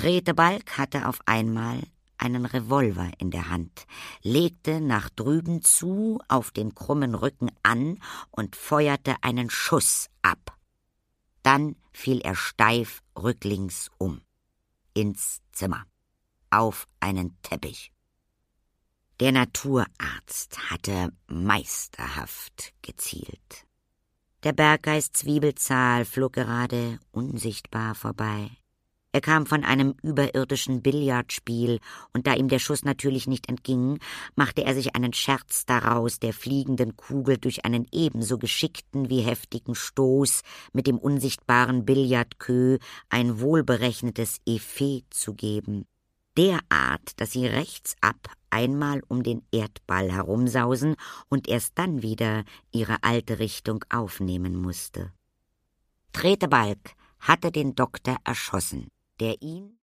Tretebalg hatte auf einmal einen Revolver in der Hand, legte nach drüben zu, auf den krummen Rücken an und feuerte einen Schuss ab. Dann fiel er steif rücklings um. Ins Zimmer. Auf einen Teppich. Der Naturarzt hatte meisterhaft gezielt. Der Berggeist Zwiebelzahl flog gerade unsichtbar vorbei. Er kam von einem überirdischen Billardspiel, und da ihm der Schuss natürlich nicht entging, machte er sich einen Scherz daraus, der fliegenden Kugel durch einen ebenso geschickten wie heftigen Stoß mit dem unsichtbaren Billardqueue ein wohlberechnetes Effet zu geben. Derart, dass sie rechts ab einmal um den Erdball herumsausen und erst dann wieder ihre alte Richtung aufnehmen musste. Tretebalg hatte den Doktor erschossen, der ihn